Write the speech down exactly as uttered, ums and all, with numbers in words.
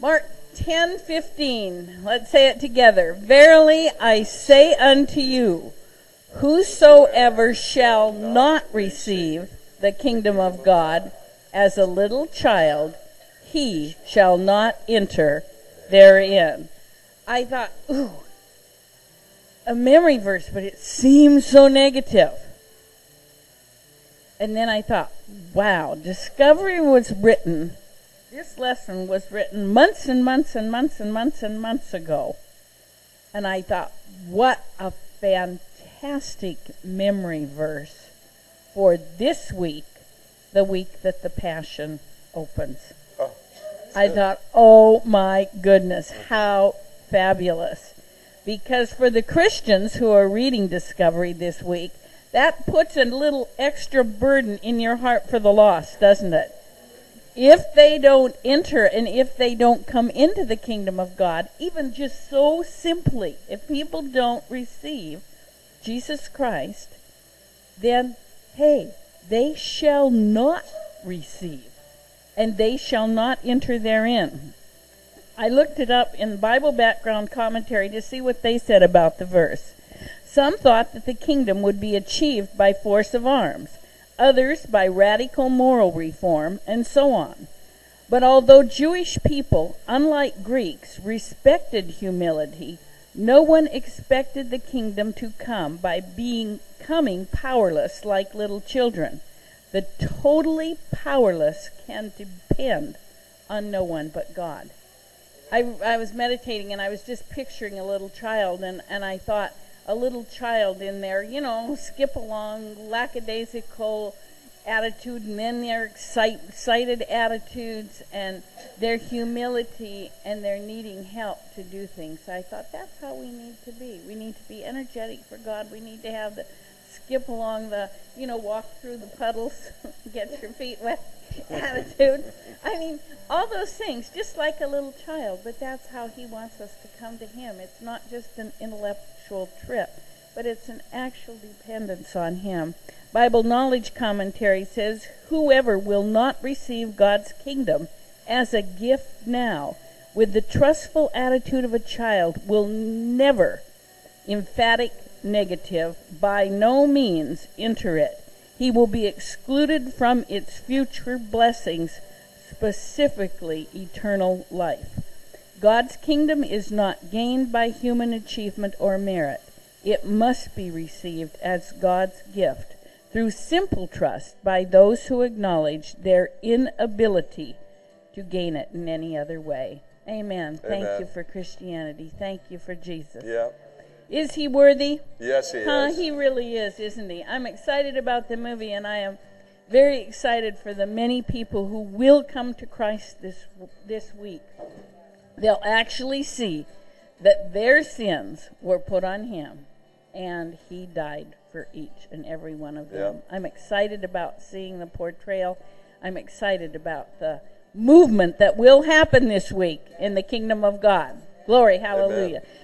Mark ten fifteen. Let's say it together. Verily I say unto you, whosoever shall not receive the kingdom of God as a little child, he shall not enter therein. I thought, ooh, a memory verse, but it seems so negative. And then I thought, wow, Discovery was written, this lesson was written months and months and months and months and months ago. And I thought, what a fantastic memory verse for this week, the week that the Passion opens. Oh, I thought, oh my goodness, how fabulous. Because for the Christians who are reading Discovery this week, that puts a little extra burden in your heart for the lost, doesn't it? If they don't enter and if they don't come into the kingdom of God, even just so simply, if people don't receive Jesus Christ, then, hey, they shall not receive, and they shall not enter therein. I looked it up in Bible background commentary to see what they said about the verse. Some thought that the kingdom would be achieved by force of arms, others by radical moral reform, and so on. But although Jewish people, unlike Greeks, respected humility, no one expected the kingdom to come by being coming powerless like little children. The totally powerless can depend on no one but God. I, I was meditating and I was just picturing a little child, and, and I thought, a little child in their, you know, skip along, lackadaisical attitude, and then their excite, excited attitudes, and their humility, and their needing help to do things. So I thought, that's how we need to be. We need to be energetic for God. We need to have the skip along the, you know, walk through the puddles, get your feet wet attitude. I mean, all those things, just like a little child, but that's how he wants us to come to him. It's not just an intellectual trip, but it's an actual dependence on him. Bible Knowledge Commentary says, whoever will not receive God's kingdom as a gift now, with the trustful attitude of a child, will never, emphatic negative, by no means enter it. He will be excluded from its future blessings, specifically eternal life. God's kingdom is not gained by human achievement or merit. It must be received as God's gift through simple trust by those who acknowledge their inability to gain it in any other way. Amen. Amen. Thank you for Christianity. Thank you for Jesus. Yeah. Is he worthy? Yes, he huh, is. He really is, isn't he? I'm excited about the movie, and I am very excited for the many people who will come to Christ this this week. They'll actually see that their sins were put on him, and he died for each and every one of them. Yeah. I'm excited about seeing the portrayal. I'm excited about the movement that will happen this week in the kingdom of God. Glory, hallelujah. Amen.